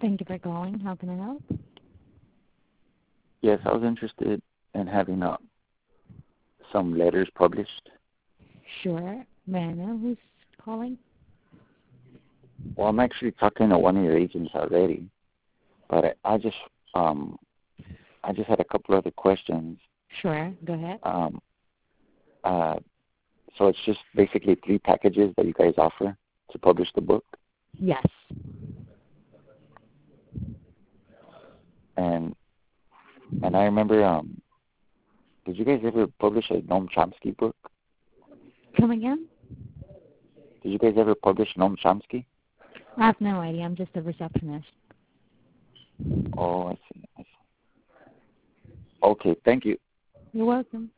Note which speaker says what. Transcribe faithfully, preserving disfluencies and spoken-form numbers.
Speaker 1: Thank you for calling. How can I help?
Speaker 2: Yes, I was interested in having uh, some letters published.
Speaker 1: Sure. May I know who's calling?
Speaker 2: Well, I'm actually talking to one of your agents already, but I, I just um I just had a couple other questions.
Speaker 1: Sure. Go ahead.
Speaker 2: Um, uh, so it's just basically three packages that you guys offer to publish the book,
Speaker 1: Yes.
Speaker 2: and and I remember um, did you guys ever publish a Noam Chomsky book?
Speaker 1: Come again?
Speaker 2: Did you guys ever publish Noam Chomsky?
Speaker 1: I have no idea. I'm just a receptionist.
Speaker 2: Oh, I see. I see. Okay, thank you.
Speaker 1: You're welcome.